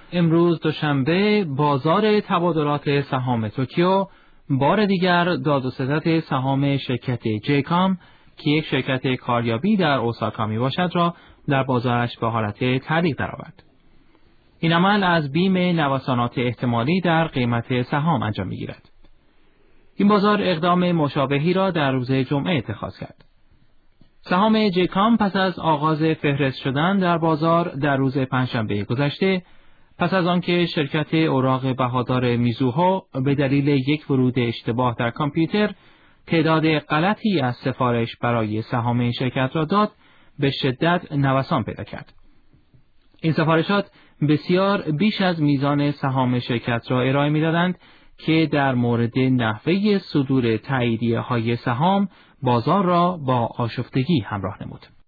امروز دوشنبه بازار تبادلات سهام توکیو بار دیگر داد و ستد سهام شرکت جیکام که یک شرکت کاریابی در اوساکا می باشد را در بازارش به حالت تعلیق درآورد. این عمل از بیم نوسانات احتمالی در قیمت سهام انجام می گیرد. این بازار اقدام مشابهی را در روز جمعه اتخاذ کرد. سهام جیکام پس از آغاز فهرست شدن در بازار در روز پنجشنبه گذشته، پس از آنکه شرکت اوراق بهادار میزوهو به دلیل یک ورود اشتباه در کامپیوتر تعداد غلطی از سفارش برای سهام این شرکت را داد، به شدت نوسان پیدا کرد. این سفارشات بسیار بیش از میزان سهام شرکت را ارائه می‌دادند که در مورد نحوه صدور تاییدیه‌های سهام بازار را با آشفتگی همراه نمود.